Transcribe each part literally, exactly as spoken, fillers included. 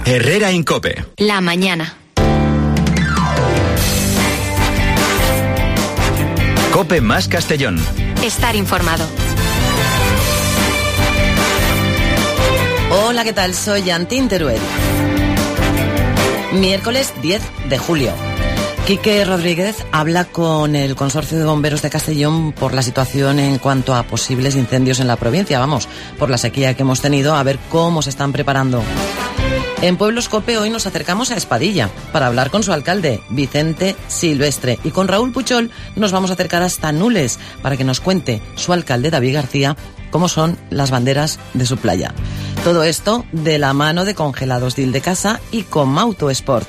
Herrera Incope. La mañana. Cope más Castellón. Estar informado. Hola, ¿qué tal? Soy Antín Teruel. Miércoles diez de julio. Quique Rodríguez habla con el Consorcio de Bomberos de Castellón por la situación en cuanto a posibles incendios en la provincia. Vamos, por la sequía que hemos tenido, a ver cómo se están preparando. En Pueblos Cope hoy nos acercamos a Espadilla para hablar con su alcalde, Vicente Silvestre. Y con Raúl Puchol nos vamos a acercar hasta Nules para que nos cuente su alcalde, David García, cómo son las banderas de su playa. Todo esto de la mano de Congelados Dil de Casa y Comauto Sport.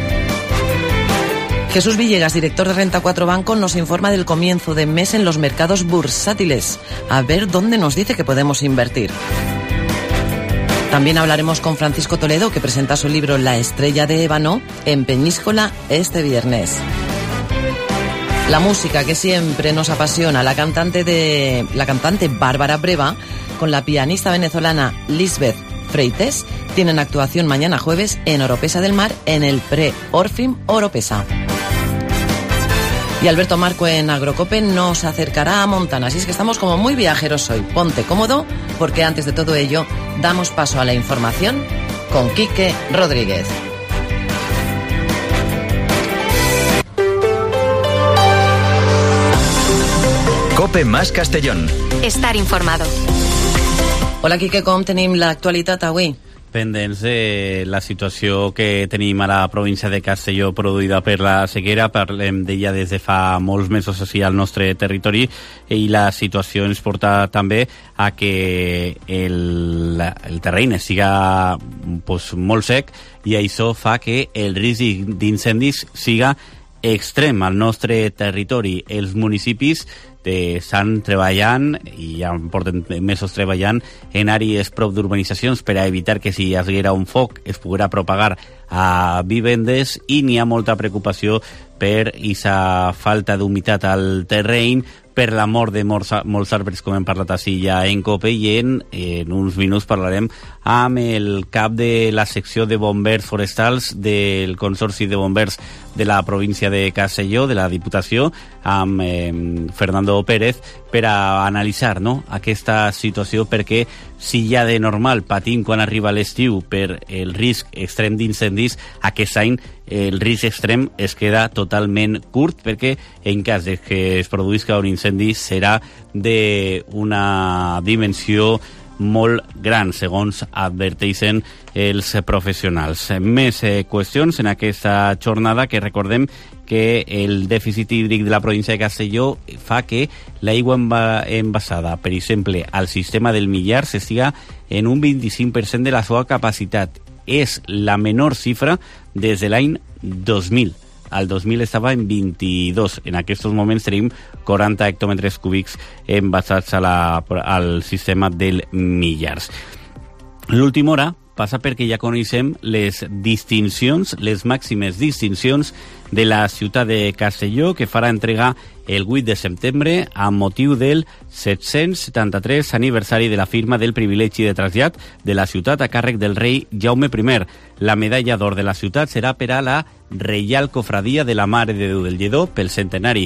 Jesús Villegas, director de Renta cuatro Banco, nos informa del comienzo de mes en los mercados bursátiles. A ver dónde nos dice que podemos invertir. También hablaremos con Francisco Toledo, que presenta su libro La estrella de ébano en Peñíscola este viernes. La música que siempre nos apasiona, la cantante de la cantante Bárbara Breva con la pianista venezolana Lisbeth Freites tienen actuación mañana jueves en Oropesa del Mar en el Pre-Orfim Oropesa. Y Alberto Marco en Agrocope nos acercará a Montana, así es que estamos como muy viajeros hoy. Ponte cómodo, porque antes de todo ello damos paso a la información con Quique Rodríguez. Cope más Castellón. Estar informado. Hola, Quique, com tenim l'actualitat avui? Pendents de la situació que tenim a la província de Castelló produïda per la sequera. Parlem d'ella des de fa molts mesos així al nostre territori, i la situació ens porta també a que el, el terreny siga pues, molt sec, i això fa que el risc d'incendis siga extrem al nostre territori. Els municipis estan treballant i ja porten mesos treballant en àrees prop d'urbanitzacions per a evitar que si hi haguera un foc es poguera propagar a vivendes, i n'hi ha molta preocupació per aquesta falta d'humitat al terreny, per la mort de molts, molts arbres, com hem parlat així ja en Cope, i en, en uns minuts parlarem amb el cap de la secció de bombers forestals del Consorci de Bombers de la província de Castelló, de la Diputació, amb eh, Fernando Pérez, per a analitzar, no?, aquesta situació, perquè si ja de normal patim quan arriba l'estiu per el risc extrem d'incendis, aquest any el risc extrem es queda totalment curt, perquè en cas de que es produïsca un incendi serà d'una dimensió molt gran, segons adverteixen els professionals. Més eh, qüestions en aquesta jornada, que recordem que el dèficit hídric de la província de Castelló fa que l'aigua envasada, per exemple, al sistema del Millars estiga en un vint-i-cinc per cent de la seva capacitat. És la menor xifra des de l'any dos mil. Al dos mil estava en vint-i-dos. En aquests moments tenim quaranta hectòmetres cúbics envasats a la, al sistema del Millars. L'última hora passa perquè ja coneixem les distincions, les màximes distincions de la ciutat de Castelló, que farà entregar el vuit de setembre amb motiu del set-cents setanta-tres aniversari de la firma del privilegi de trasllat de la ciutat a càrrec del rei Jaume primer. La medalla d'or de la ciutat serà per a la Reial Cofradia de la Mare de Déu del Lledó pel centenari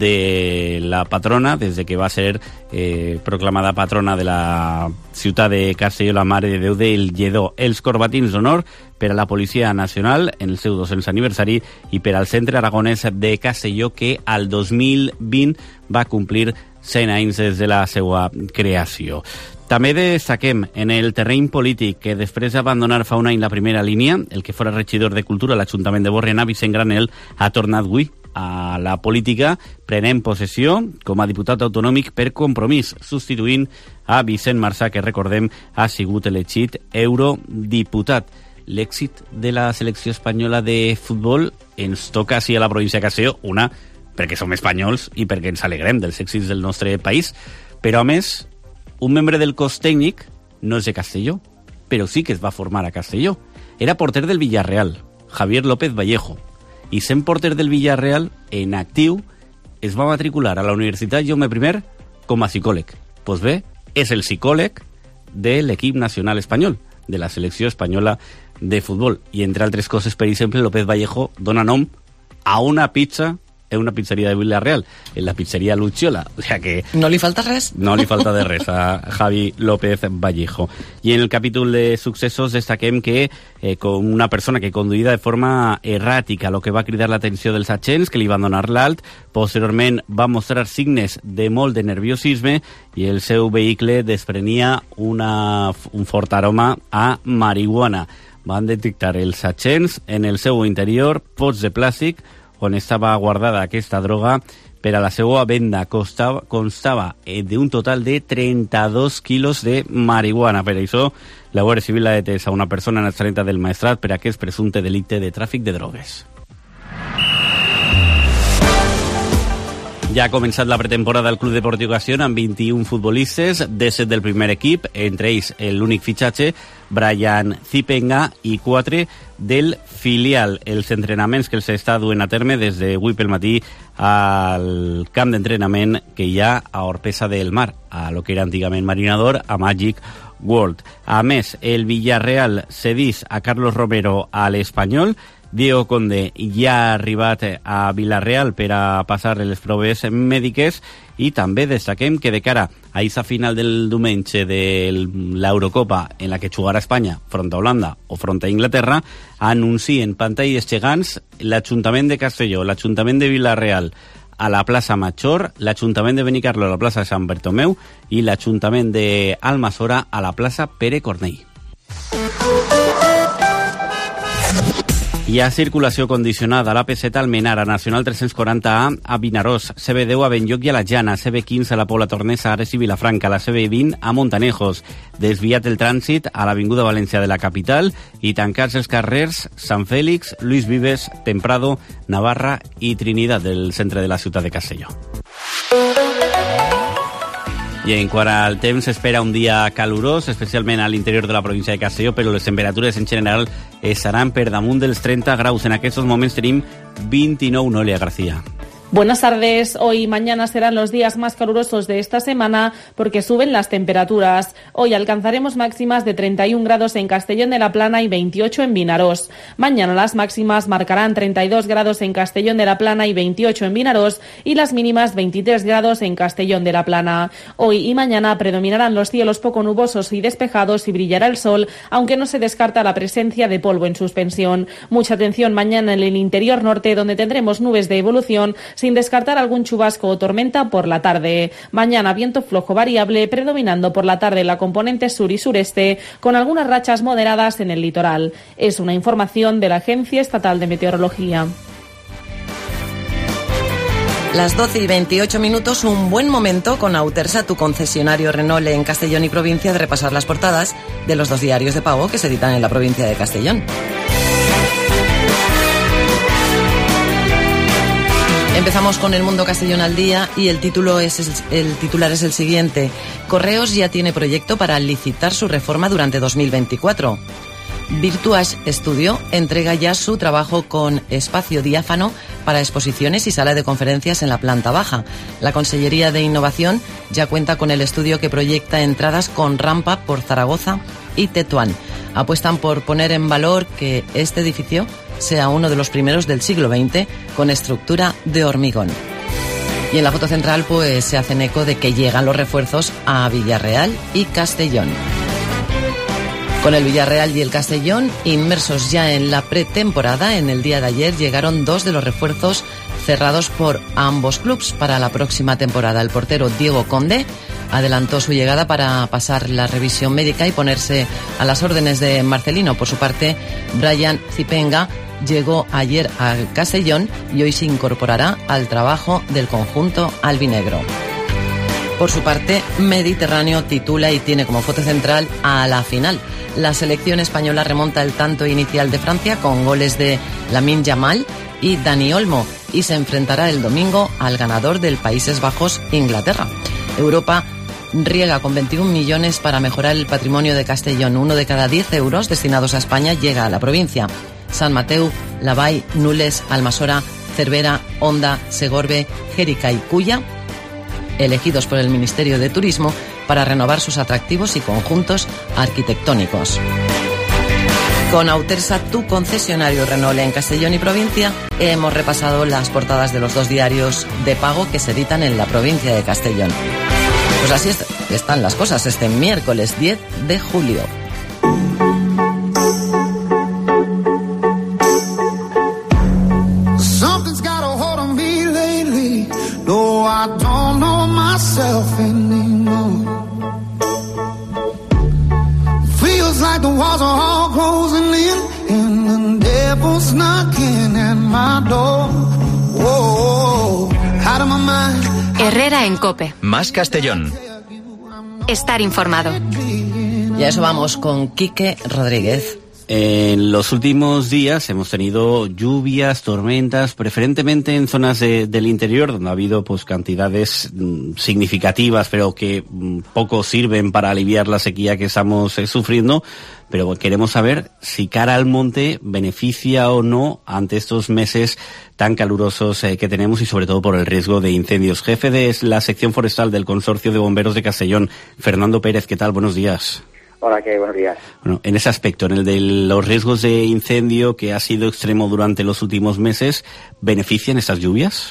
de la patrona, des de que va ser eh, proclamada patrona de la ciutat de Castelló, la Mare de Déu del Lledó. Els corbatins d'honor per a la Policia Nacional en el seu dos-cents aniversari, i per al Centre Aragonès de Castelló, que al dos mil vint va complir cent anys des de la seva creació. També destaquem en el terreny polític que després d'abandonar fa un any la primera línia, el que fora regidor de Cultura a l'Ajuntament de Borriana, Vicent Granel, ha tornat avui a la política, prenent possessió com a diputat autonòmic per Compromís, substituint a Vicent Marsà, que recordem ha sigut elegit eurodiputat. L'èxit de la selecció espanyola de futbol ens toca així a la província de Castelló, una, perquè som espanyols i perquè ens alegrem dels èxits del nostre país, però a més, un membre del cos tècnic no és de Castelló, però sí que es va formar a Castelló. Era porter del Villarreal, Javier López Vallejo, i sent porter del Villarreal, en actiu, es va matricular a la Universitat Jaume primer com a psicòleg. Pues bé, és el psicòleg de l'equip nacional espanyol, de la selecció espanyola de futbol. I entre altres coses, per exemple, López Vallejo dona nom a una pizza en una pizzeria de Villarreal, en la pizzeria Lucciola. O sea que... No li falta res. No li falta de res a Javi López Vallejo. I en el capítol de successos destaquem que eh, con una persona que conduïda de forma erràtica, lo que va cridar l'atenció dels agents, que li van donar l'alt, posteriorment va mostrar signes de molt de nerviosisme i el seu vehicle desprenia una, un fort aroma a marihuana. Van detectar els agents en el seu interior pots de plàstic on estava guardada aquesta droga per a la seva venda. Constava, constava d'un total de trenta-dos quilos de marihuana. Per això, la Guàrdia Civil ha detès a una persona natzareta del Maestrat per aquest presumpte delicte de tràfic de drogues. Ja ha començat la pretemporada del Club Deportiu Castellón amb vint-i-un futbolistes, disset del primer equip, entre ells l'únic fitxatge, Brian Zipenga, i quatre del filial. Els entrenaments que els està duent a terme des d'avui pel matí al camp d'entrenament que hi ha a Orpesa del Mar, a lo que era antigament Marinador, a Magic World. A més, el Villarreal cedís a Carlos Romero a l'Espanyol. Diego Conde ja ha arribat a Villarreal per a passar les proves mèdiques i també destaquem que de cara a aquesta final del diumenge de l'Eurocopa en la que jugarà Espanya front a Holanda o front a Inglaterra, anuncien pantalles gegants l'Ajuntament de Castelló, l'Ajuntament de Villarreal a la plaça Major, l'Ajuntament de Benicarló a la plaça Sant Bartomeu i l'Ajuntament d'Almassora a la plaça Pere Cornell. Hi ha circulació condicionada a l'A P set Almenara, Nacional tres-cents quaranta A a Vinaròs, C B deu a Benlloc i a la Jana, C B quinze a la Pobla Tornesa, Ares i Vilafranca, la C B vint a Montanejos. Desviat el trànsit a l'Avinguda València de la capital i tancats els carrers Sant Fèlix, Luis Vives, Temprado, Navarra i Trinitat del centre de la ciutat de Castelló. I en quant al temps, s'espera un dia calorós, especialment a l'interior de la província de Castelló, però les temperatures en general seran per damunt dels trenta graus. En aquests moments tenim vint-i-nou, Noelia García. Buenas tardes. Hoy y mañana serán los días más calurosos de esta semana porque suben las temperaturas. Hoy alcanzaremos máximas de treinta y un grados en Castellón de la Plana y veintiocho en Vinaròs. Mañana las máximas marcarán treinta y dos grados en Castellón de la Plana y veintiocho en Vinaròs y las mínimas veintitrés grados en Castellón de la Plana. Hoy y mañana predominarán los cielos poco nubosos y despejados y brillará el sol, aunque no se descarta la presencia de polvo en suspensión. Mucha atención mañana en el interior norte, donde tendremos nubes de evolución, sin descartar algún chubasco o tormenta por la tarde. Mañana viento flojo variable, predominando por la tarde la componente sur y sureste, con algunas rachas moderadas en el litoral. Es una información de la Agencia Estatal de Meteorología. Las doce y veintiocho minutos, un buen momento con Autersa, tu concesionario Renault en Castellón y provincia, de repasar las portadas de los dos diarios de pago que se editan en la provincia de Castellón. Empezamos con El Mundo Castellón al día y el título es el, el titular es el siguiente: Correos ya tiene proyecto para licitar su reforma durante dos mil veinticuatro. Virtuage Studio entrega ya su trabajo con espacio diáfano para exposiciones y sala de conferencias en la planta baja. La Consellería de Innovación ya cuenta con el estudio que proyecta entradas con rampa por Zaragoza y Tetuán. Apuestan por poner en valor que este edificio sea uno de los primeros del siglo veinte con estructura de hormigón. Y en la foto central pues se hacen eco de que llegan los refuerzos a Villarreal y Castellón. Con el Villarreal y el Castellón inmersos ya en la pretemporada, en el día de ayer llegaron dos de los refuerzos cerrados por ambos clubs para la próxima temporada. El portero Diego Conde adelantó su llegada para pasar la revisión médica y ponerse a las órdenes de Marcelino. Por su parte, Brian Zipenga llegó ayer al Castellón y hoy se incorporará al trabajo del conjunto albinegro. Por su parte, Mediterráneo titula y tiene como foto central a la final. La selección española remonta el tanto inicial de Francia con goles de Lamine Yamal y Dani Olmo y se enfrentará el domingo al ganador del Países Bajos, Inglaterra. Europa riega con veintiún millones para mejorar el patrimonio de Castellón. Uno de cada diez euros destinados a España llega a la provincia. San Mateu, Lavall, Nules, Almasora, Cervera, Onda, Segorbe, Jérica y Cuya, elegidos por el Ministerio de Turismo para renovar sus atractivos y conjuntos arquitectónicos. Con Autersa, tu concesionario Renault en Castellón y provincia, hemos repasado las portadas de los dos diarios de pago que se editan en la provincia de Castellón. Pues así están las cosas este miércoles diez de julio. Something's got a hold on me lately. No, I don't know myself anymore. Feels like the walls are all closing in and the devil's knocking at my door. Whoa, out of my mind. Herrera en COPE. Más Castellón. Estar informado. Y a eso vamos con Quique Rodríguez. En los últimos días hemos tenido lluvias, tormentas, preferentemente en zonas de, del interior, donde ha habido pues cantidades mm, significativas, pero que mm, poco sirven para aliviar la sequía que estamos eh, sufriendo. Pero queremos saber si cara al monte beneficia o no ante estos meses tan calurosos eh, que tenemos y sobre todo por el riesgo de incendios. Jefe de la sección forestal del Consorcio de Bomberos de Castellón, Fernando Pérez, ¿qué tal? Buenos días. Hola, ¿qué? Buenos días. Bueno, en ese aspecto, en el de los riesgos de incendio que ha sido extremo durante los últimos meses, ¿benefician estas lluvias?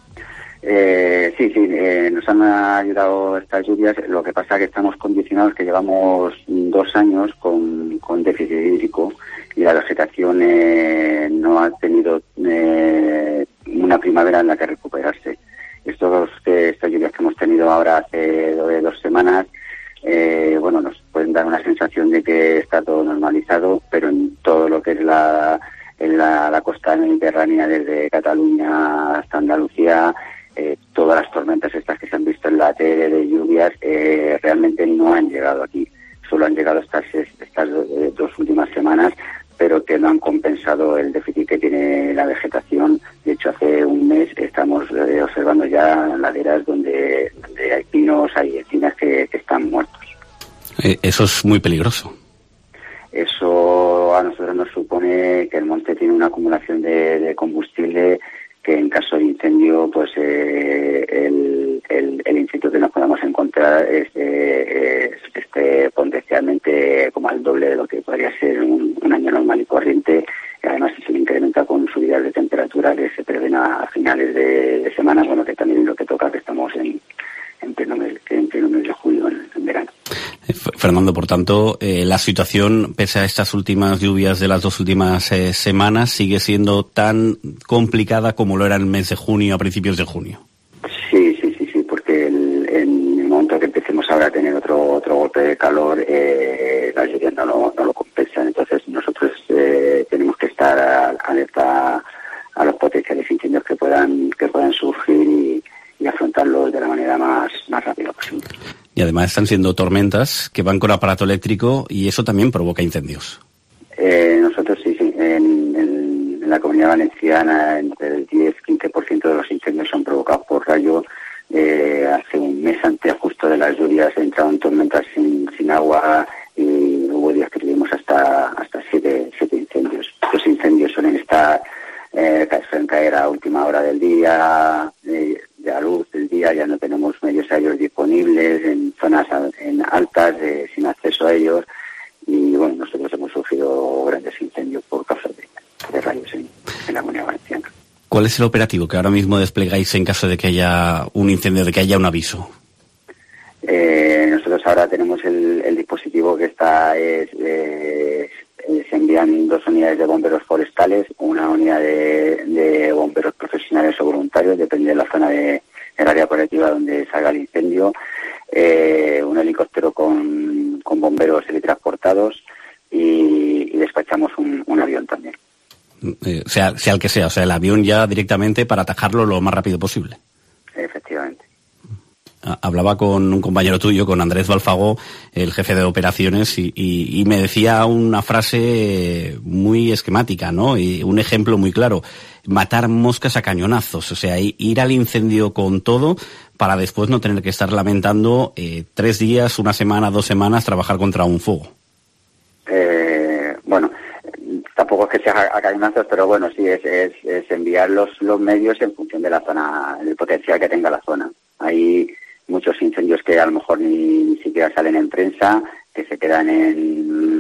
Eh, sí, sí, eh, nos han ayudado estas lluvias. Lo que pasa es que estamos condicionados, que llevamos dos años con, con déficit hídrico y la vegetación eh, no ha tenido eh, una primavera en la que recuperarse. Estos, estas lluvias que hemos tenido ahora hace dos semanas, Eh, bueno, nos pueden dar una sensación de que está todo normalizado, pero en todo lo que es la, en la, la costa mediterránea, desde Cataluña hasta Andalucía, eh, todas las tormentas estas que se han visto en la tele de lluvias eh, realmente no han llegado aquí. Solo han llegado estas, estas dos últimas semanas, pero que no han compensado el déficit que tiene la vegetación. De hecho, hace un mes estamos eh, observando ya laderas donde, donde hay pinos, hay encinas que, que están muertos. Eh, eso es muy peligroso. Eso a nosotros nos supone que el monte tiene una acumulación de, de combustible que en caso de incendio, pues eh, el, el, el incendio que nos podamos encontrar es, eh, es este, potencialmente como al doble de lo que podría ser un, un año normal y corriente. Y además se incrementa con subidas de temperatura que se prevén a, a finales de, de semana, bueno, que también es lo que toca, que estamos en, en, pleno, mes, en pleno mes de julio, en, en verano. Fernando, por tanto, eh, la situación, pese a estas últimas lluvias de las dos últimas eh, semanas, sigue siendo tan complicada como lo era en el mes de junio, a principios de junio. Sí, sí, sí, sí, porque el, en el momento que empecemos ahora a tener otro otro golpe de calor, eh, las lluvias no lo, no lo compensan. Entonces nosotros eh, tenemos que estar alerta a los potenciales incendios que puedan que puedan surgir y, y afrontarlos de la manera más, más rápida posible. Y además están siendo tormentas que van con aparato eléctrico y eso también provoca incendios. Eh, nosotros sí, sí. En, en, en la Comunidad Valenciana entre el diez a quince por ciento de los incendios son provocados por rayo. Eh, hace un mes antes justo de las lluvias entraron tormentas sin, sin agua y hubo días que tuvimos hasta hasta siete, siete incendios. Los incendios suelen estar, eh, suelen caer a última hora del día, eh, de la luz del día, ya no tenemos medios aéreos disponibles en zonas en altas eh, sin acceso a ellos y bueno, nosotros hemos sufrido grandes incendios por causa de, de rayos en, en la Comunidad Valenciana. ¿Cuál es el operativo que ahora mismo desplegáis en caso de que haya un incendio, de que haya un aviso? Eh, nosotros ahora tenemos el, el dispositivo que está es, eh, se envían dos unidades de bomberos forestales, una unidad de, de bomberos profesionales o voluntarios, depende de la zona de, del área colectiva donde salga el incendio, eh, un helicóptero con, con bomberos teletransportados y, y despachamos un, un avión también. Eh, sea, sea el que sea, o sea, el avión ya directamente para atajarlo lo más rápido posible. Efectivamente. Hablaba con un compañero tuyo, con Andrés Balfagó, el jefe de operaciones, y, y, y me decía una frase muy esquemática, ¿no? Y un ejemplo muy claro: matar moscas a cañonazos, o sea, ir al incendio con todo para después no tener que estar lamentando eh, tres días, una semana, dos semanas, trabajar contra un fuego. Eh, bueno, tampoco es que sea a cañonazos, pero bueno, sí, es, es, es enviar los, los medios en función de la zona, del potencial que tenga la zona. Hay muchos incendios que a lo mejor ni, ni siquiera salen en prensa, que se quedan en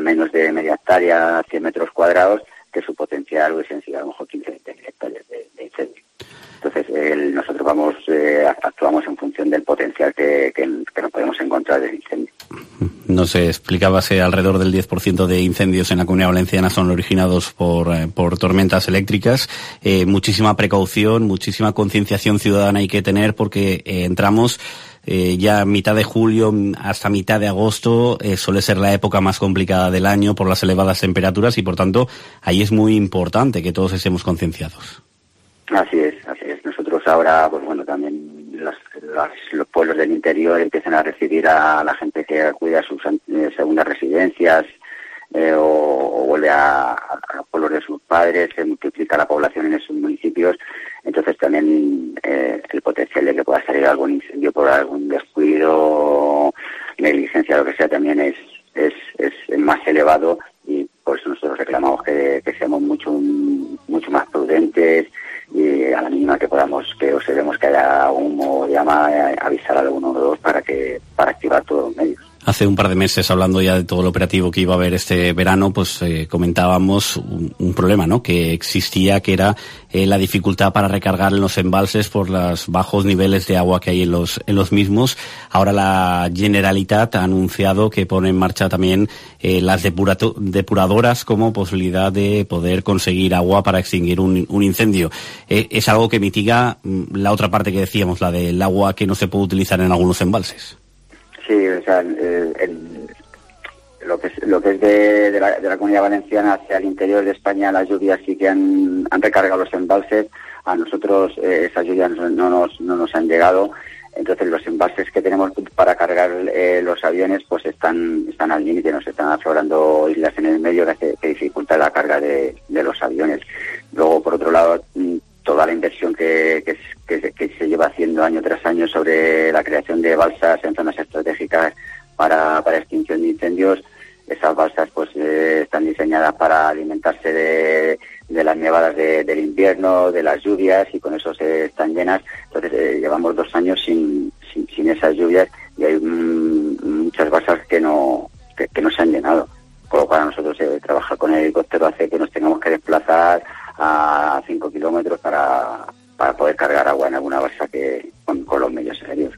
menos de media hectárea, cien metros cuadrados, que su potencial hubiesen sido a lo mejor quince, veinte mil hectáreas de, de incendio. Entonces, el, nosotros vamos, eh, actuamos en función del potencial que, que, que nos podemos encontrar del incendio. Nos explicaba que alrededor del diez por ciento de incendios en la Comunidad Valenciana son originados por, eh, por tormentas eléctricas. Eh, muchísima precaución, muchísima concienciación ciudadana hay que tener porque eh, entramos eh, ya a mitad de julio hasta mitad de agosto. Eh, suele ser la época más complicada del año por las elevadas temperaturas y, por tanto, ahí es muy importante que todos estemos concienciados. Así es, así es. Nosotros ahora, pues bueno, también las, las, los pueblos del interior empiezan a recibir a la gente que acude a sus eh, segundas residencias eh, o, o vuelve a, a los pueblos de sus padres, se multiplica la población en esos municipios. Entonces también eh, el potencial de que pueda salir algún incendio por algún descuido, negligencia, lo que sea, también es, es, es más elevado, y por eso nosotros reclamamos que, que seamos mucho, mucho más prudentes, y a la mínima que podamos, que observemos que haya humo o llama, avisar al uno uno dos para que para activar todos los medios. Hace un par de meses, hablando ya de todo lo operativo que iba a haber este verano, pues eh, comentábamos un, un problema, ¿no?, que existía, que era eh, la dificultad para recargar en los embalses por los bajos niveles de agua que hay en los en los mismos. Ahora la Generalitat ha anunciado que pone en marcha también eh, las depurato, depuradoras como posibilidad de poder conseguir agua para extinguir un, un incendio. Eh, es algo que mitiga la otra parte que decíamos, la del agua que no se puede utilizar en algunos embalses. Sí, o sea, el, el, lo que es, lo que es de, de, la, de la Comunidad Valenciana hacia el interior de España, las lluvias sí que han, han recargado los embalses. A nosotros eh, esas lluvias no nos, no nos han llegado. Entonces los embalses que tenemos para cargar eh, los aviones pues están están al límite, nos están aflorando islas en el medio que, que dificulta la carga de, de los aviones. Luego, por otro lado, toda la inversión que, que, que, que se lleva haciendo año tras año sobre la creación de balsas en zonas estratégicas para, para extinción de incendios, esas balsas pues eh, están diseñadas para alimentarse de, de las nevadas de, del invierno, de las lluvias, y con eso se están llenas. Entonces eh, llevamos dos años sin, sin, sin esas lluvias y hay mm, muchas balsas que no, que, que no se han llenado. Con lo cual a nosotros eh, trabajar con el helicóptero hace que nos tengamos que desplazar a cinco kilómetros para, para poder cargar agua en alguna balsa que con, con los medios aéreos.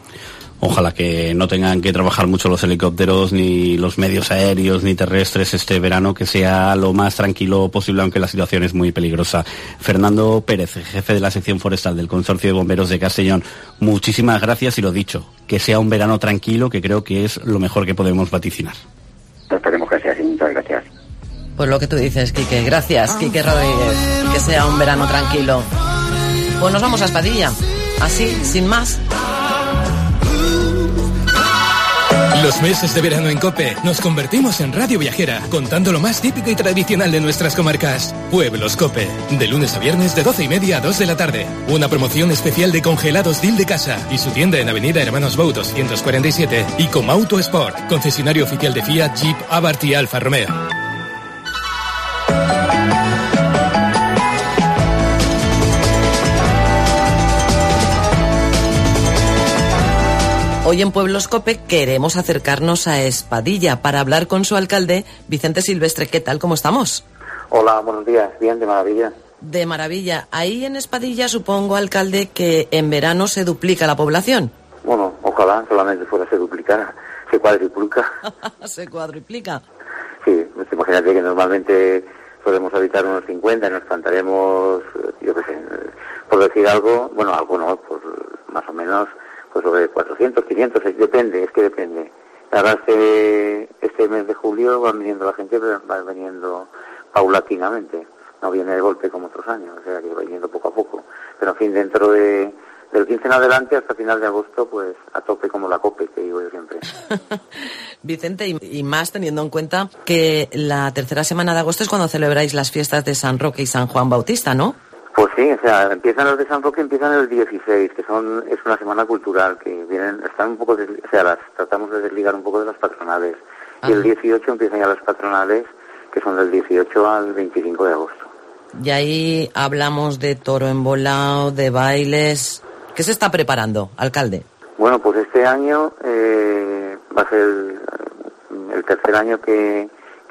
Ojalá que no tengan que trabajar mucho los helicópteros, ni los medios aéreos, ni terrestres este verano, que sea lo más tranquilo posible, aunque la situación es muy peligrosa. Fernando Pérez, jefe de la sección forestal del Consorcio de Bomberos de Castellón, muchísimas gracias, y lo dicho, que sea un verano tranquilo, que creo que es lo mejor que podemos vaticinar. Esperemos que sea así, muchas gracias. Pues lo que tú dices, Quique. Gracias, Quique Rodríguez. Que sea un verano tranquilo. Pues nos vamos a Espadilla. Así, sin más. Los meses de verano en COPE nos convertimos en radio viajera, contando lo más típico y tradicional de nuestras comarcas. Pueblos COPE, de lunes a viernes de doce y media a dos de la tarde. Una promoción especial de congelados Dil de Casa y su tienda en Avenida Hermanos Bou doscientos cuarenta y siete, y Comauto Sport, concesionario oficial de Fiat, Jeep, Abarth y Alfa Romeo. Hoy en Pueblos COPE queremos acercarnos a Espadilla para hablar con su alcalde, Vicente Silvestre. ¿Qué tal? ¿Cómo estamos? Hola, buenos días. Bien, de maravilla. De maravilla. Ahí en Espadilla supongo, alcalde, que en verano se duplica la población. Bueno, ojalá solamente fuera se duplicara, se cuadriplica. Se cuadriplica. Sí, pues imagínate que normalmente podemos habitar unos cincuenta y nos plantaremos, yo qué sé, por decir algo, bueno, algo no, pues más o menos, pues sobre cuatrocientos, quinientos, depende, es que depende. Ahora este, este mes de julio va viniendo la gente, pero va viniendo paulatinamente, no viene de golpe como otros años, o sea que va viniendo poco a poco. Pero en fin, dentro de del quince en adelante hasta final de agosto, pues a tope como la COPE, que digo yo siempre. Vicente, y, y más teniendo en cuenta que la tercera semana de agosto es cuando celebráis las fiestas de San Roque y San Juan Bautista, ¿no? Pues sí, o sea, empiezan los de San Roque, empiezan el dieciséis, que son es una semana cultural, que vienen, están un poco, desli- o sea, las tratamos de desligar un poco de las patronales. Ah. Y el dieciocho empiezan ya las patronales, que son del dieciocho al veinticinco de agosto. Y ahí hablamos de toro embolado, de bailes. ¿Qué se está preparando, alcalde? Bueno, pues este año eh, va a ser el, el tercer año que,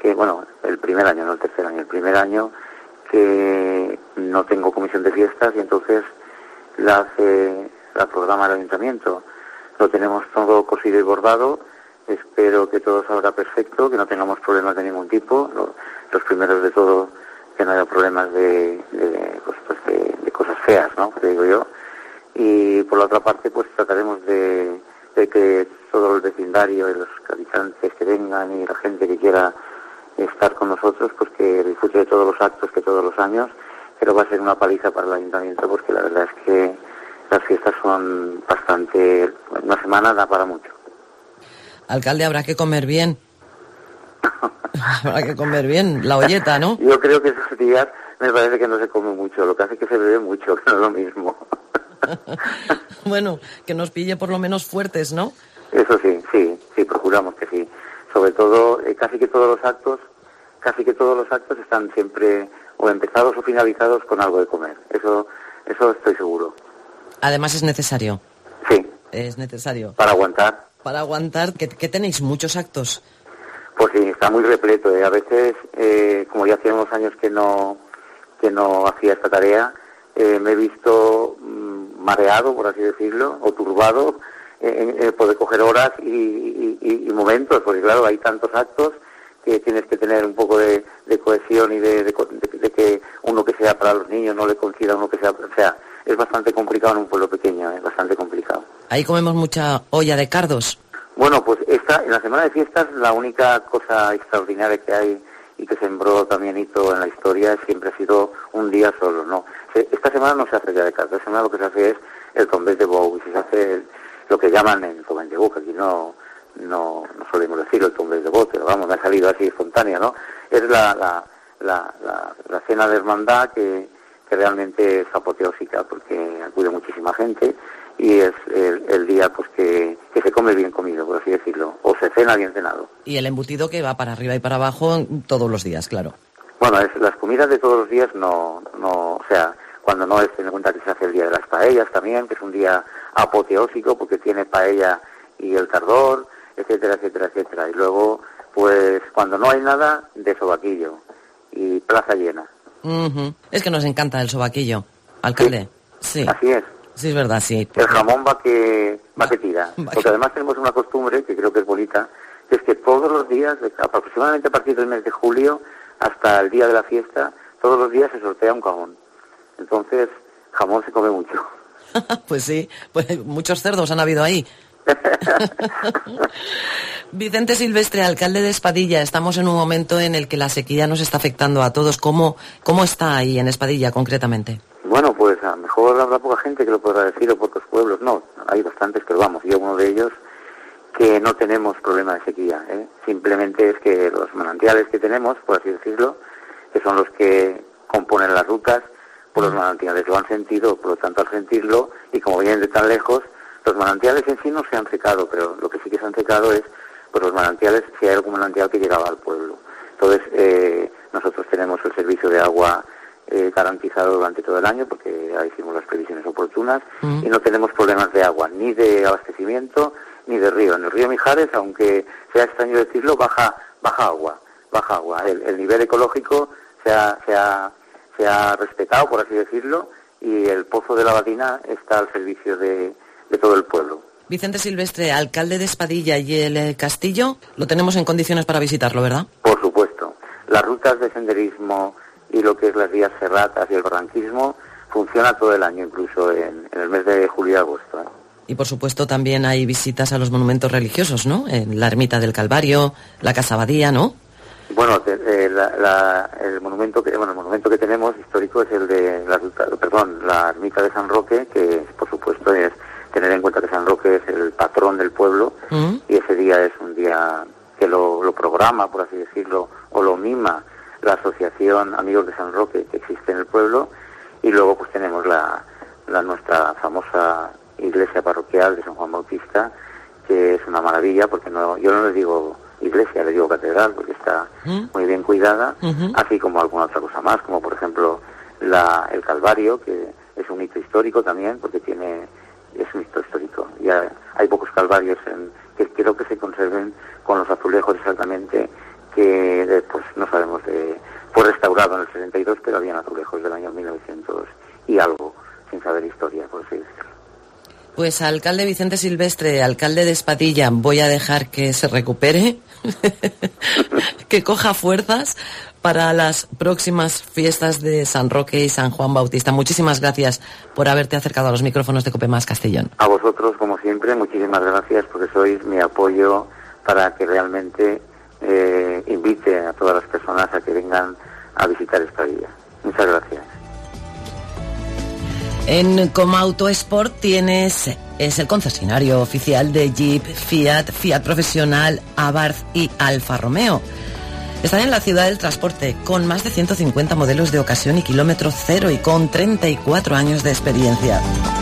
que, bueno, el primer año, no el tercer año, el primer año que no tengo comisión de fiestas y entonces la hace, la programa el ayuntamiento. Lo tenemos todo cosido y bordado, espero que todo salga perfecto, que no tengamos problemas de ningún tipo, lo, los primeros de todo, que no haya problemas de, de, pues, pues de, de cosas feas, ¿no?, que digo yo. Y por la otra parte, pues trataremos de, de que todo el vecindario y los habitantes que vengan y la gente que quiera estar con nosotros, pues que disfrute de todos los actos que todos los años, pero va a ser una paliza para el ayuntamiento porque la verdad es que las fiestas son bastante, una semana da para mucho. Alcalde, habrá que comer bien. Habrá que comer bien, la olleta, ¿no? Yo creo que esos días me parece que no se come mucho, lo que hace es que se bebe mucho, que no es lo mismo. Bueno, que nos pille por lo menos fuertes, ¿no? Eso sí, sí, sí, procuramos que sí. Sobre todo, eh, casi que todos los actos, casi que todos los actos están siempre o empezados o finalizados con algo de comer. Eso, eso estoy seguro. Además es necesario. Sí. Es necesario. Para aguantar. Para aguantar, que, que tenéis muchos actos. Pues sí, está muy repleto. ¿eh? A veces, eh, como ya hacía unos años que no, que no hacía esta tarea, eh, me he visto mmm, mareado, por así decirlo, o turbado, en, en poder coger horas y, y, y, y momentos, porque claro, hay tantos actos que tienes que tener un poco de, de cohesión y de, de, de, de que uno que sea para los niños no le coincida uno que sea, o sea, es bastante complicado en un pueblo pequeño, es bastante complicado. Ahí comemos mucha olla de cardos. Bueno, pues esta, en la semana de fiestas la única cosa extraordinaria que hay y que sembró también hito en la historia siempre ha sido un día solo, ¿no? Esta semana no se hace ya de cardos, esta semana lo que se hace es el tombés de bou, y se hace el, lo que llaman el tombés de bou, que aquí no, no, no solemos decir el tombés de bou, pero vamos, me ha salido así espontánea, ¿no? Es la, la, la, la, la cena de hermandad que, que realmente es apoteósica porque acude muchísima gente y es el, el día pues que, que se come bien comido, por así decirlo, o se cena bien cenado. Y el embutido que va para arriba y para abajo todos los días, claro. Bueno, es, las comidas de todos los días no, no, o sea, cuando no es, ten en cuenta que se hace el día de las paellas también, que es un día apoteósico porque tiene paella y el cardor, etcétera, etcétera, etcétera. Y luego, pues, cuando no hay nada, de sobaquillo y plaza llena. Uh-huh. Es que nos encanta el sobaquillo, alcalde. Sí. sí. Así es. Sí, es verdad, sí. El jamón va que va que tira. Porque además tenemos una costumbre, que creo que es bonita, que es que todos los días, aproximadamente a partir del mes de julio, hasta el día de la fiesta, todos los días se sortea un cajón. Entonces, jamón se come mucho. Pues sí, pues muchos cerdos han habido ahí. Vicente Silvestre, alcalde de Espadilla, estamos en un momento en el que la sequía nos está afectando a todos. ¿Cómo, cómo está ahí en Espadilla concretamente? Bueno, pues a lo mejor habrá poca gente que lo podrá decir o pocos pueblos. No, hay bastantes, pero vamos, yo uno de ellos, que no tenemos problema de sequía. ¿eh? Simplemente es que los manantiales que tenemos, por así decirlo, que son los que componen las rutas, pues los manantiales lo han sentido, por lo tanto al sentirlo, y como vienen de tan lejos, los manantiales en sí no se han secado, pero lo que sí que se han secado es pues los manantiales, si hay algún manantial que llegaba al pueblo. Entonces, eh, nosotros tenemos el servicio de agua eh, garantizado durante todo el año, porque ya hicimos las previsiones oportunas, mm. y no tenemos problemas de agua, ni de abastecimiento, ni de río. En el río Mijares, aunque sea extraño decirlo, baja baja agua, baja agua. El, el nivel ecológico se ha, se, ha, se ha respetado, por así decirlo, y el pozo de la Batina está al servicio de, de todo el pueblo. Vicente Silvestre, alcalde de Espadilla, y el eh, castillo lo tenemos en condiciones para visitarlo, ¿verdad? Por supuesto. Las rutas de senderismo y lo que es las vías ferratas y el barranquismo funciona todo el año, incluso en, en el mes de julio y agosto. ¿eh? Y por supuesto también hay visitas a los monumentos religiosos, ¿no? En la ermita del Calvario, la Casa Abadía, ¿no? Bueno, eh, la, la, el monumento que bueno el monumento que tenemos histórico es el de la ruta, perdón, la ermita de San Roque, que por supuesto es tener en cuenta que San Roque es el patrón del pueblo, ¿Mm? y ese día es un día que lo, lo programa, por así decirlo, o lo mima la asociación Amigos de San Roque que existe en el pueblo, y luego pues tenemos la, la nuestra famosa iglesia parroquial de San Juan Bautista, que es una maravilla, porque no yo no le digo iglesia, le digo catedral, porque está ¿Mm? muy bien cuidada, uh-huh. así como alguna otra cosa más, como por ejemplo la, el Calvario, que es un hito histórico también, porque tiene es un hito histórico. Ya hay pocos calvarios en, que quiero que se conserven con los azulejos exactamente que de, pues no sabemos, de, fue restaurado en el sesenta y dos, pero habían azulejos del año mil novecientos y algo, sin saber historia, por así decirlo. Pues alcalde Vicente Silvestre, alcalde de Espadilla, voy a dejar que se recupere, que coja fuerzas para las próximas fiestas de San Roque y San Juan Bautista. Muchísimas gracias por haberte acercado a los micrófonos de COPE Más Castellón. A vosotros, como siempre, muchísimas gracias porque sois mi apoyo para que realmente eh, invite a todas las personas a que vengan a visitar Espadilla. Muchas gracias. En Comauto Sport tienes, es el concesionario oficial de Jeep, Fiat, Fiat Profesional, Abarth y Alfa Romeo. Están en la ciudad del transporte con más de ciento cincuenta modelos de ocasión y kilómetro cero y con treinta y cuatro años de experiencia.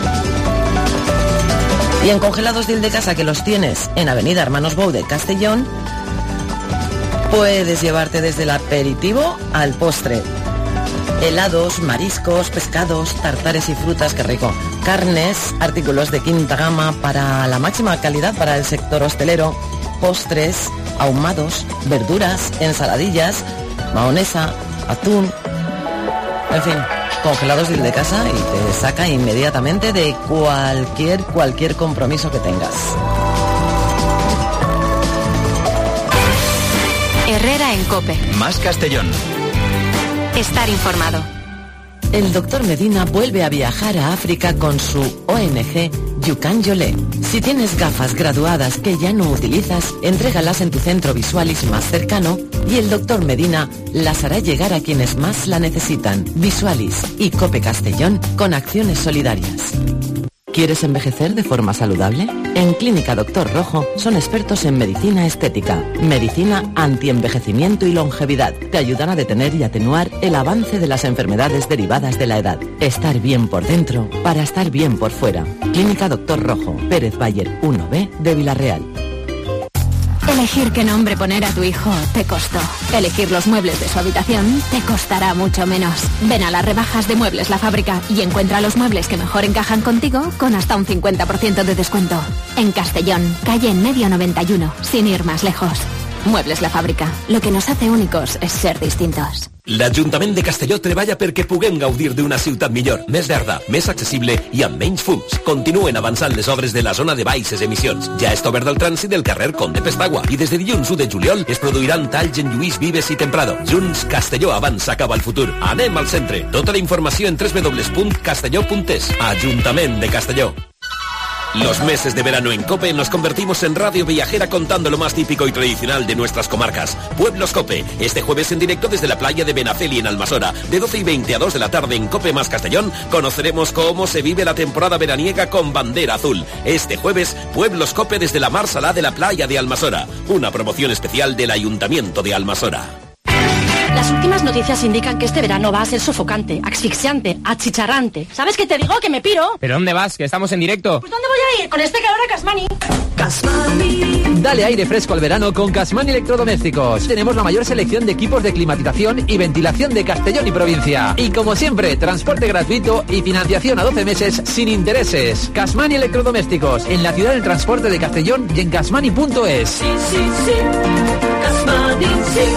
Y en Congelados Dil de Casa, que los tienes en Avenida Hermanos Bou de Castellón, puedes llevarte desde el aperitivo al postre. Helados, mariscos, pescados, tartares y frutas, qué rico. Carnes, artículos de quinta gama para la máxima calidad para el sector hostelero. Postres, ahumados, verduras, ensaladillas, mahonesa, atún. En fin, Congelados Dil de Casa y te saca inmediatamente de cualquier, cualquier compromiso que tengas. Herrera en COPE. Más Castellón. Estar informado. El doctor Medina vuelve a viajar a África con su O N G Yukan Yolé. Si tienes gafas graduadas que ya no utilizas, entrégalas en tu centro Visualis más cercano y el doctor Medina las hará llegar a quienes más la necesitan. Visualis y COPE Castellón con acciones solidarias. ¿Quieres envejecer de forma saludable? En Clínica Doctor Rojo son expertos en medicina estética, medicina antienvejecimiento y longevidad. Te ayudan a detener y atenuar el avance de las enfermedades derivadas de la edad. Estar bien por dentro para estar bien por fuera. Clínica Doctor Rojo, Pérez Bayer uno B de Villarreal. Elegir qué nombre poner a tu hijo te costó. Elegir los muebles de su habitación te costará mucho menos. Ven a las rebajas de Muebles La Fábrica y encuentra los muebles que mejor encajan contigo con hasta un cincuenta por ciento de descuento. En Castellón, calle en medio noventa y uno, sin ir más lejos. Muebles La Fábrica. Lo que nos hace únicos es ser distintos. L'Ajuntament de Castelló treballa perquè puguem gaudir d'una ciutat millor, més verda, més accessible i amb menys fums. Continuen avançant les obres de la zona de baixes emissions. Ja està obert el trànsit del carrer Comte Pestagua i des de dilluns u de juliol es produiran talls en Lluís Vives i Temprado. Junts, Castelló avança cap al futur. Anem al centre. Tota la informació en doble u doble u doble u punt castelló punt es. Ajuntament de Castelló. Los meses de verano en COPE nos convertimos en radio viajera contando lo más típico y tradicional de nuestras comarcas. Pueblos COPE, este jueves en directo desde la playa de Benafeli en Almasora. De doce y veinte a dos de la tarde en COPE Más Castellón conoceremos cómo se vive la temporada veraniega con bandera azul. Este jueves, Pueblos COPE desde la Mar Salá de la playa de Almasora. Una promoción especial del Ayuntamiento de Almasora. Las últimas noticias indican que este verano va a ser sofocante, asfixiante, achicharrante. ¿Sabes qué te digo? Que me piro. ¿Pero dónde vas? Que estamos en directo. Pues ¿dónde voy a ir? Con este calor a Casmani. Casmani. Dale aire fresco al verano con Casmani Electrodomésticos. Tenemos la mayor selección de equipos de climatización y ventilación de Castellón y provincia. Y como siempre, transporte gratuito y financiación a doce meses sin intereses. Casmani Electrodomésticos, en la ciudad del transporte de Castellón y en casmani punto es. Sí, sí, sí. Casmani, sí.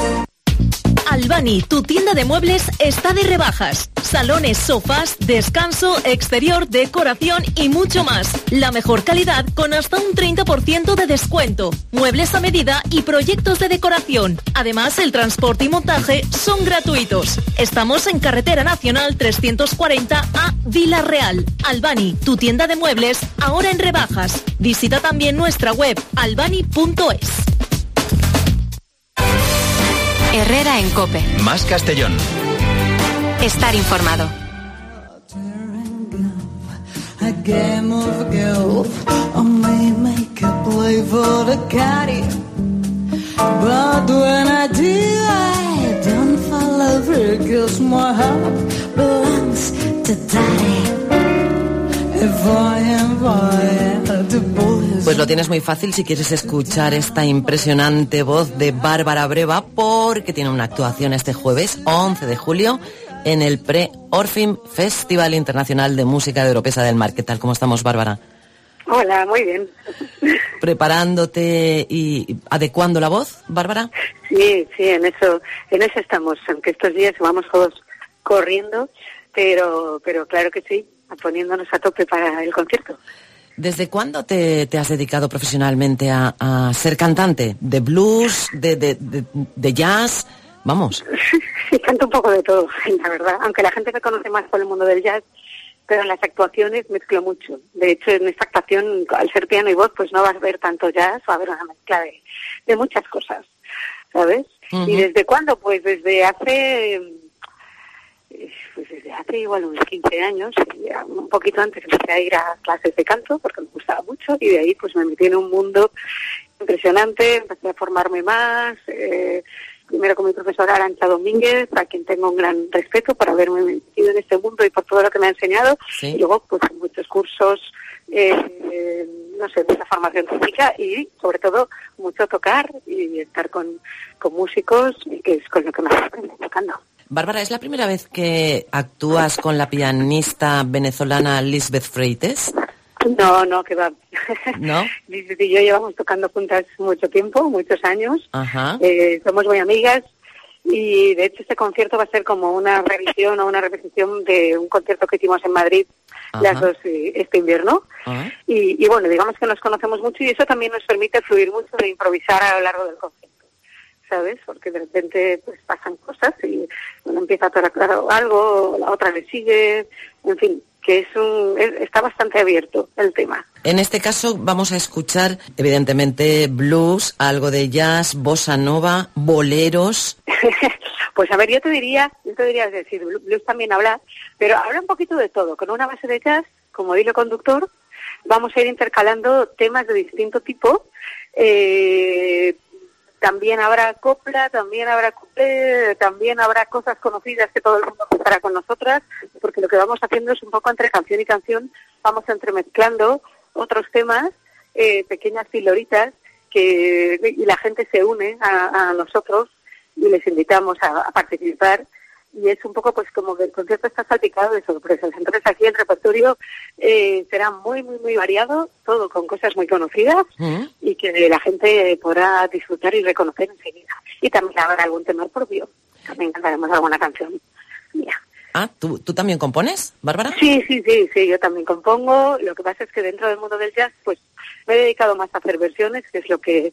Albani, tu tienda de muebles, está de rebajas. Salones, sofás, descanso, exterior, decoración y mucho más. La mejor calidad con hasta un treinta por ciento de descuento. Muebles a medida y proyectos de decoración. Además, el transporte y montaje son gratuitos. Estamos en Carretera Nacional trescientos cuarenta a Vila Real. Albani, tu tienda de muebles, ahora en rebajas. Visita también nuestra web albani punto es. Herrera en COPE. Más Castellón. Estar informado. Pues lo tienes muy fácil si quieres escuchar esta impresionante voz de Bárbara Breva, porque tiene una actuación este jueves once de julio en el Pre-Orfim Festival Internacional de Música de Oropesa del Mar. ¿Qué tal? ¿Cómo estamos, Bárbara? Hola, muy bien. ¿Preparándote y adecuando la voz, Bárbara? Sí, sí, en eso, en eso estamos, aunque estos días vamos todos corriendo, pero, pero claro que sí, poniéndonos a tope para el concierto. ¿Desde cuándo te, te has dedicado profesionalmente a, a ser cantante? ¿De blues, de, de, de, de jazz? Vamos. Sí, canto un poco de todo, la verdad, aunque la gente me conoce más por el mundo del jazz, pero en las actuaciones mezclo mucho. De hecho, en esta actuación, al ser piano y voz, pues no vas a ver tanto jazz, va a haber una mezcla de, de muchas cosas, ¿sabes? Uh-huh. ¿Y desde cuándo? Pues desde hace, pues desde hace igual unos quince años, un poquito antes empecé a ir a clases de canto, porque me gustaba mucho, y de ahí pues me metí en un mundo impresionante, empecé a formarme más, eh, primero con mi profesora Arantxa Domínguez, a quien tengo un gran respeto por haberme metido en este mundo y por todo lo que me ha enseñado. ¿Sí? Y luego, pues, muchos cursos, eh, eh, no sé, mucha formación técnica y, sobre todo, mucho tocar y estar con, con músicos, que es con lo que más estoy tocando. Bárbara, ¿es la primera vez que actúas con la pianista venezolana Lisbeth Freites? No, no, que va. ¿No? Lisbeth y yo llevamos tocando juntas mucho tiempo, muchos años. Ajá. Eh, somos muy amigas y, de hecho, este concierto va a ser como una revisión o una repetición de un concierto que hicimos en Madrid. Ajá. Las dos este invierno. Y, y, bueno, digamos que nos conocemos mucho y eso también nos permite fluir mucho de improvisar a lo largo del concierto, ¿sabes? Porque de repente pues pasan cosas y uno empieza a tocar algo, la otra le sigue, en fin, que es un es, está bastante abierto el tema. En este caso vamos a escuchar, evidentemente, blues, algo de jazz, bossa nova, boleros. Pues a ver, yo te diría, yo te diría, es decir, blues también habla, pero habla un poquito de todo, con una base de jazz, como hilo conductor, vamos a ir intercalando temas de distinto tipo, eh, también habrá copla, también habrá coupé, también habrá cosas conocidas que todo el mundo estará con nosotras, porque lo que vamos haciendo es un poco entre canción y canción, vamos entremezclando otros temas, eh, pequeñas piloritas, que y la gente se une a, a nosotros y les invitamos a, a participar. Y es un poco pues como que el concierto está salpicado de sorpresas. Entonces aquí el repertorio eh, será muy, muy, muy variado, todo con cosas muy conocidas uh-huh. y que la gente podrá disfrutar y reconocer enseguida. Y también habrá algún tema propio. También cantaremos alguna canción mía. Ah, ¿tú, ¿tú también compones, Bárbara? Sí, sí, sí, sí, yo también compongo. Lo que pasa es que dentro del mundo del jazz pues me he dedicado más a hacer versiones, que es lo que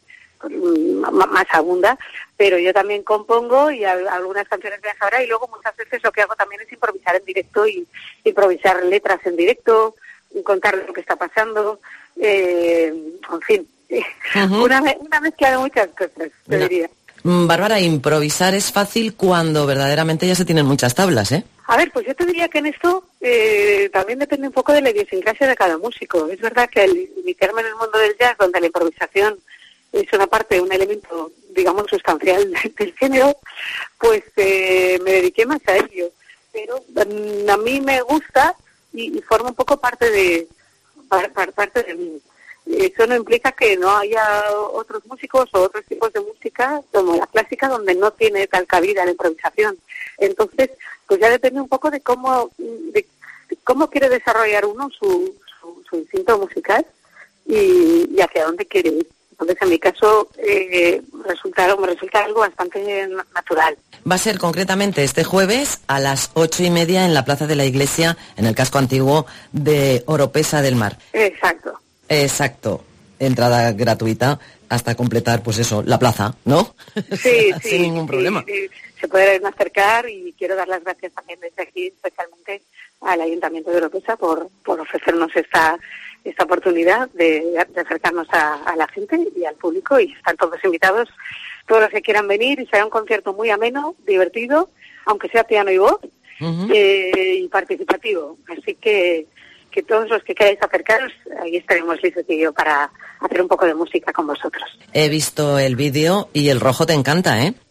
más abunda, pero yo también compongo y a, a algunas canciones me ahora y luego muchas veces lo que hago también es improvisar en directo y improvisar letras en directo, contar lo que está pasando, eh, en fin, uh-huh. una, una mezcla de muchas cosas, te diría. Bárbara, improvisar es fácil cuando verdaderamente ya se tienen muchas tablas, ¿eh? A ver, pues yo te diría que en esto eh, también depende un poco de la idiosincrasia de cada músico. Es verdad que al meterme en el mundo del jazz, donde la improvisación es una parte, un elemento, digamos, sustancial del género, pues eh, me dediqué más a ello. Pero um, a mí me gusta y, y forma un poco parte de par, par, parte de mí. Eso no implica que no haya otros músicos o otros tipos de música, como la clásica, donde no tiene tal cabida la improvisación. Entonces, pues ya depende un poco de cómo de, de cómo quiere desarrollar uno su, su, su instinto musical y, y hacia dónde quiere ir. Entonces, en mi caso, eh, resulta, me resulta algo bastante natural. Va a ser concretamente este jueves a las ocho y media en la Plaza de la Iglesia, en el casco antiguo de Oropesa del Mar. Exacto. Exacto. Entrada gratuita hasta completar, pues eso, la plaza, ¿no? Sí, sí. Sin ningún problema. Sí, sí. Se puede acercar y quiero dar las gracias también desde aquí, especialmente al Ayuntamiento de Oropesa por, por ofrecernos esta esta oportunidad de, de acercarnos a, a la gente y al público, y están todos invitados, todos los que quieran venir, y será un concierto muy ameno, divertido, aunque sea piano y voz, uh-huh. eh, y participativo. Así que que todos los que queráis acercaros, ahí estaremos listos y yo para hacer un poco de música con vosotros. He visto el vídeo y el rojo te encanta, ¿eh?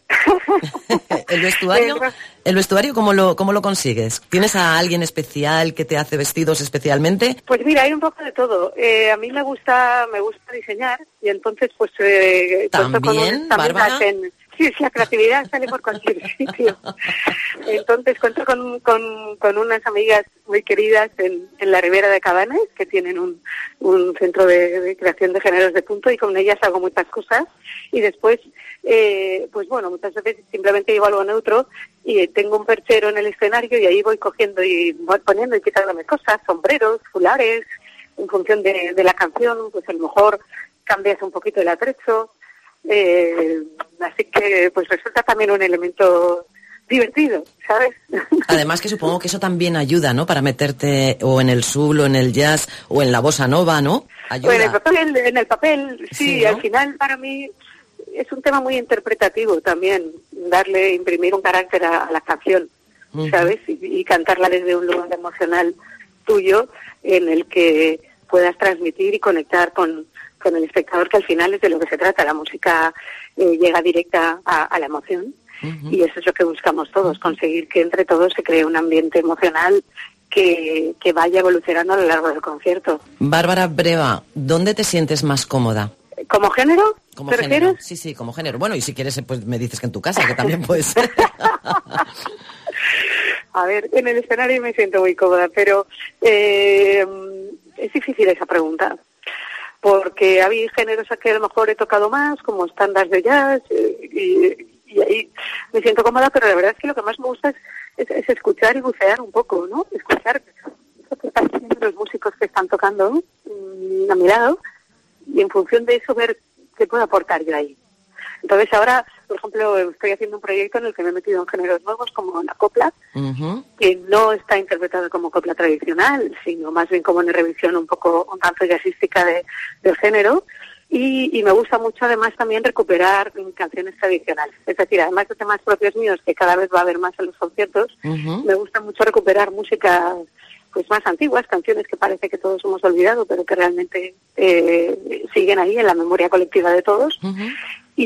¿El vestuario? ¿El vestuario cómo lo, cómo lo consigues? ¿Tienes a alguien especial que te hace vestidos especialmente? Pues mira, hay un poco de todo. Eh, a mí me gusta me gusta diseñar y entonces pues... Eh, ¿También, con Bárbara? En, Sí, la creatividad sale por cualquier sitio. Entonces cuento con, con, con unas amigas muy queridas en, en la Ribera de Cabanes, que tienen un, un centro de, de creación de géneros de punto, y con ellas hago muchas cosas. Y después, eh, pues bueno, muchas veces simplemente llevo algo neutro y tengo un perchero en el escenario y ahí voy cogiendo y voy poniendo y quitándome cosas, sombreros, fulares, en función de, de la canción, pues a lo mejor cambias un poquito el atrecho. Eh, así que pues resulta también un elemento divertido, ¿sabes? Además que supongo que eso también ayuda, ¿no? Para meterte o en el soul o en el jazz o en la bossa nova, ¿no? Ayuda. Bueno, en el papel, en el papel sí, Sí, ¿no? Al final para mí es un tema muy interpretativo también, darle, imprimir un carácter a, a la canción, uh-huh. ¿sabes? Y, y cantarla desde un lugar emocional tuyo en el que puedas transmitir y conectar con con el espectador, que al final es de lo que se trata. La música eh, llega directa a, a la emoción, uh-huh. y eso es lo que buscamos todos, conseguir que entre todos se cree un ambiente emocional que, que vaya evolucionando a lo largo del concierto. Bárbara Breva, ¿dónde te sientes más cómoda? ¿Como género? ¿Como ¿Te género? refieres? Sí, sí, como género. Bueno, y si quieres, pues me dices que en tu casa, que también puede ser. A ver, en el escenario me siento muy cómoda, pero eh, es difícil esa pregunta. Porque hay géneros a que a lo mejor he tocado más, como estándares de jazz, y, y ahí me siento cómoda, pero la verdad es que lo que más me gusta es, es, es escuchar y bucear un poco, ¿no? Escuchar lo que están haciendo los músicos que están tocando, ¿no? a mi lado, y en función de eso ver qué puedo aportar yo ahí. Entonces ahora, por ejemplo, estoy haciendo un proyecto en el que me he metido en géneros nuevos, como la copla, uh-huh. que no está interpretada como copla tradicional, sino más bien como una revisión un poco, un tanto jazzística de, del género, y, y me gusta mucho además también recuperar canciones tradicionales. Es decir, además de temas propios míos, que cada vez va a haber más en los conciertos, uh-huh. me gusta mucho recuperar música pues más antiguas, canciones que parece que todos hemos olvidado, pero que realmente eh, siguen ahí en la memoria colectiva de todos, uh-huh. y,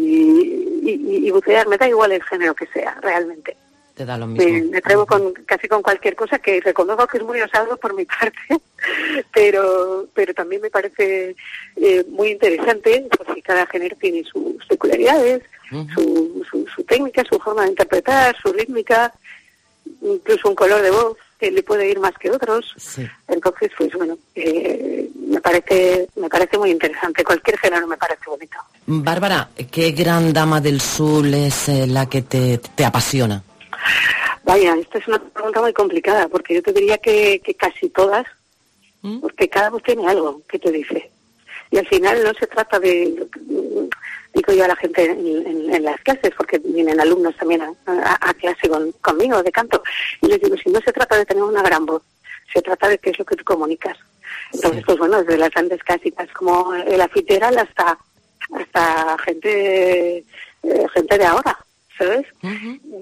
y, y bucear, me da igual el género que sea, realmente. Te da lo mismo. Me, me atrevo con, casi con cualquier cosa, que reconozco que es muy osado por mi parte, pero pero también me parece eh, muy interesante, porque cada género tiene sus peculiaridades, uh-huh. su, su, su técnica, su forma de interpretar, su rítmica, incluso un color de voz que le puede ir más que otros. Sí. Entonces, pues bueno, eh, me parece me parece muy interesante. Cualquier género me parece bonito. Bárbara, ¿qué gran dama del soul es eh, la que te, te apasiona? Vaya, esta es una pregunta muy complicada, porque yo te diría que, que casi todas, ¿Mm? porque cada voz tiene algo que te dice. Y al final no se trata de, digo yo a la gente en, en, en las clases, porque vienen alumnos también a, a, a clase con, conmigo de canto, y les digo, si no se trata de tener una gran voz, se trata de qué es lo que tú comunicas. Entonces, sí. pues bueno, desde las grandes clásicas como el Fitzgerald hasta hasta gente eh, gente de ahora, ¿sabes? Uh-huh.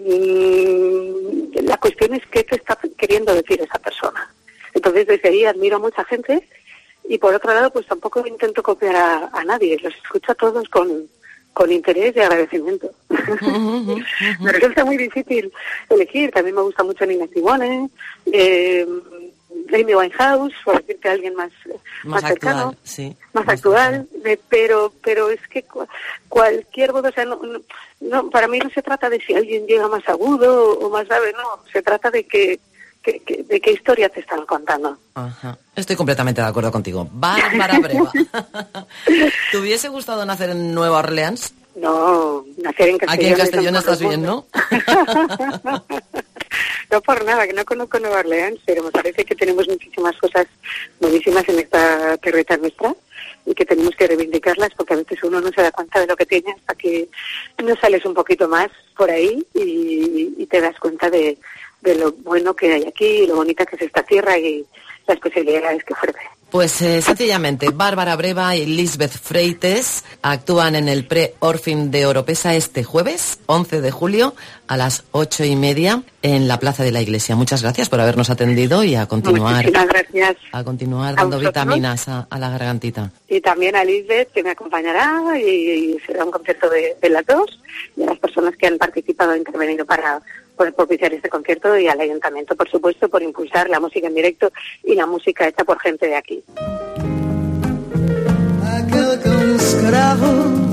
Y la cuestión es qué te está queriendo decir esa persona. Entonces, desde ahí admiro a mucha gente. Y por otro lado, pues tampoco intento copiar a, a nadie, los escucho a todos con, con interés y agradecimiento. Uh-huh, uh-huh. Me resulta muy difícil elegir, también me gusta mucho Nina Simone, eh, Amy Winehouse, por decirte a alguien más, más, más cercano, actual, sí, más, más actual, actual. De, pero pero es que cu- cualquier voz, o sea, no, no, no, para mí no se trata de si alguien llega más agudo o más grave, no, se trata de que Que, que, de qué historia te están contando. Ajá. Estoy completamente de acuerdo contigo. Bárbara Breva. ¿Te hubiese gustado nacer en Nueva Orleans? No, nacer en Castellón. Aquí en Castellón estás bien, ¿no? No por nada, que no conozco Nueva Orleans, pero me parece que tenemos muchísimas cosas buenísimas en esta tierrita nuestra y que tenemos que reivindicarlas, porque a veces uno no se da cuenta de lo que tiene hasta que no sales un poquito más por ahí y, y te das cuenta de de lo bueno que hay aquí, lo bonita que es esta tierra y las posibilidades que ofrece. Pues eh, sencillamente, Bárbara Breva y Lisbeth Freites actúan en el Pre-Orfim de Oropesa este jueves, once de julio, a las ocho y media, en la Plaza de la Iglesia. Muchas gracias por habernos atendido y a continuar, Muchísimas gracias a continuar dando vitaminas a, a la gargantita. Y también a Lisbeth, que me acompañará, y, y será un concierto de, de las dos, y a las personas que han participado e intervenido para por propiciar este concierto, y al Ayuntamiento, por supuesto, por impulsar la música en directo y la música hecha por gente de aquí. Aquel que um escravo